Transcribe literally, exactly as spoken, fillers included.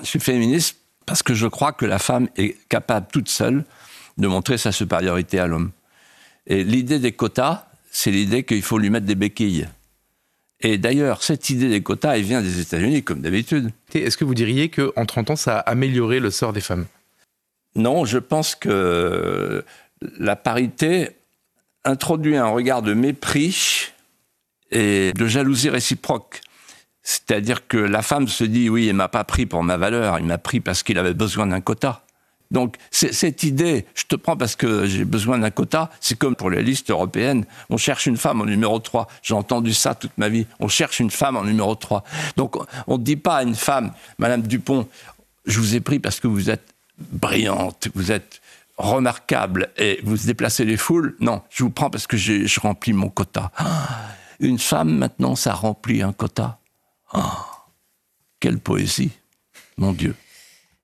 Je suis féministe parce que je crois que la femme est capable toute seule de montrer sa supériorité à l'homme. Et l'idée des quotas, c'est l'idée qu'il faut lui mettre des béquilles. Et d'ailleurs, cette idée des quotas, elle vient des États-Unis, comme d'habitude. Est-ce que vous diriez qu'en trente ans, ça a amélioré le sort des femmes ? Non, je pense que la parité introduit un regard de mépris et de jalousie réciproque. C'est-à-dire que la femme se dit « oui, il ne m'a pas pris pour ma valeur, il m'a pris parce qu'il avait besoin d'un quota ». Donc, c'est, cette idée, je te prends parce que j'ai besoin d'un quota, c'est comme pour les listes européennes. On cherche une femme en numéro trois. J'ai entendu ça toute ma vie. On cherche une femme en numéro trois. Donc, on ne dit pas à une femme, Madame Dupont, je vous ai pris parce que vous êtes brillante, vous êtes remarquable et vous déplacez les foules. Non, je vous prends parce que j'ai, je remplis mon quota. Ah, une femme, maintenant, ça remplit un quota. Ah, quelle poésie, mon Dieu.